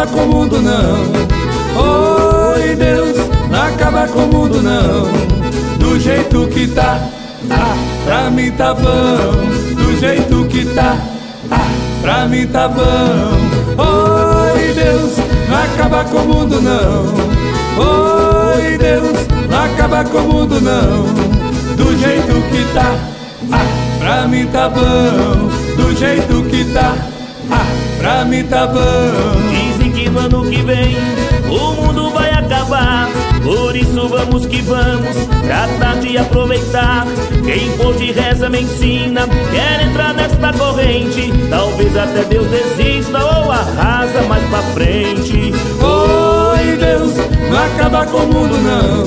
acaba com o mundo não. Oi Deus, não acaba com o mundo não. Do jeito que tá, pra mim tá bom. Do jeito que tá, pra mim tá bom. Oi Deus, não acaba com o mundo não. Oi Deus, não acaba com o mundo não. Do jeito que tá, pra mim tá bom. Do jeito que tá, pra mim tá bom. Dizem que no ano que vem o mundo vai acabar, por isso vamos que vamos tratar de aproveitar. Quem pôde reza me ensina, quer entrar nesta corrente, talvez até Deus desista ou arrasa mais pra frente. Oi Deus, não acaba com o mundo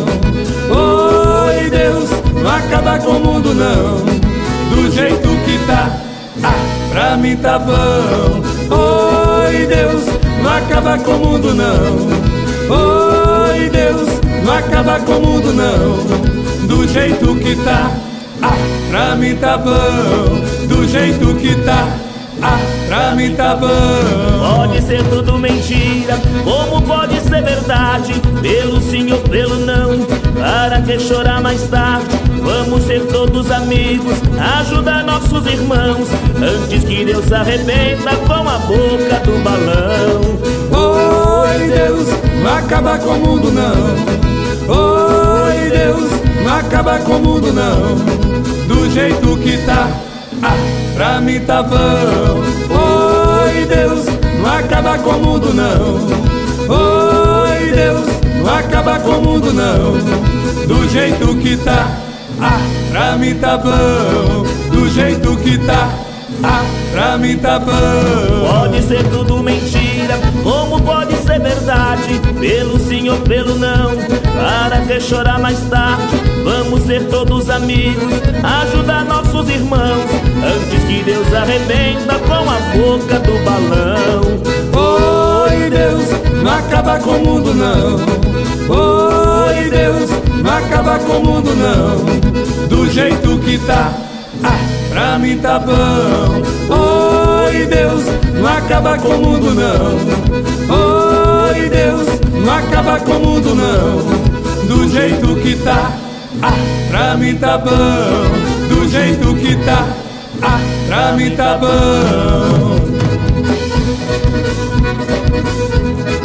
não. Oi Deus, não acaba com o mundo não. Do jeito que tá, pra mim tá bom. Oi Deus, não acaba com o mundo não. Oi Deus, não acaba com o mundo não. Do jeito que tá, pra mim tá bom. Do jeito que tá, pra mim tá bom. Pode ser tudo mentira, como pode ser verdade? Pelo sim ou pelo não, para que chorar mais tarde? Vamos ser todos amigos, ajudar nossos irmãos, antes que Deus se arrebenta com a boca do balão. Oi Deus, não acaba com o mundo não. Oi Deus, não acaba com o mundo não. Do jeito que tá, pra mim tá bom. Oi Deus, não acaba com o mundo não. Oi Deus, não acaba com o mundo não. Do jeito que tá, pra mim tá bom. Do jeito que tá, pra mim tá bom. Pode ser tudo mentira, como pode ser verdade? Pelo sim ou pelo não, para que chorar mais tarde? Vamos ser todos amigos, ajudar nossos irmãos, antes que Deus arrebenta com a boca do balão. Oi Deus, não acaba com o mundo não. Oi Deus, não acaba com o mundo não. Do jeito que tá, pra mim tá bom. Oi Deus, não acaba com o mundo não. Oi Deus, não acaba com o mundo não. Do jeito que tá, pra mim tá bom. Do jeito que tá, pra mim tá bom.